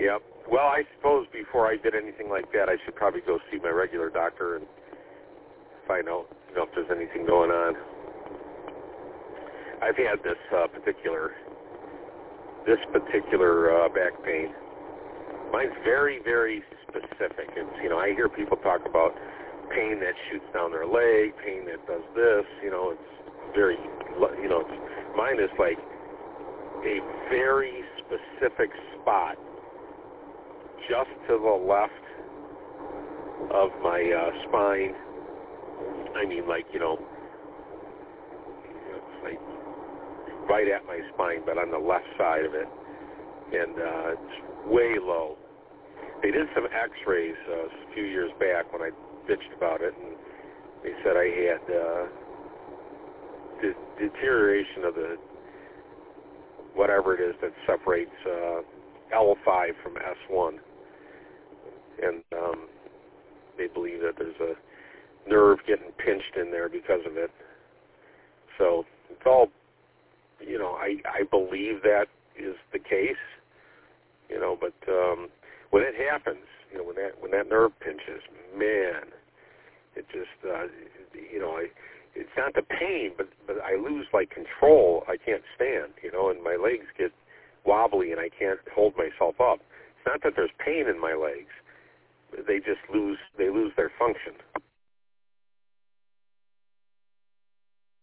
Yep. Well, I suppose before I did anything like that, I should probably go see my regular doctor and find out, if there's anything going on. I've had this particular back pain. Mine's very, very specific. It's, I hear people talk about pain that shoots down their leg, pain that does this. It's very, mine is like a very specific spot just to the left of my spine. I mean, it's like right at my spine, but on the left side of it. And it's way low. They did some x-rays a few years back when I bitched about it, and they said I had deterioration of the whatever it is that separates L5 from S1. And they believe that there's a nerve getting pinched in there because of it. So it's all, I believe that is the case, but when it happens, when that nerve pinches, man, it just, it's not the pain, but I lose, control. I can't stand, and my legs get wobbly and I can't hold myself up. It's not that there's pain in my legs. They just lose their function.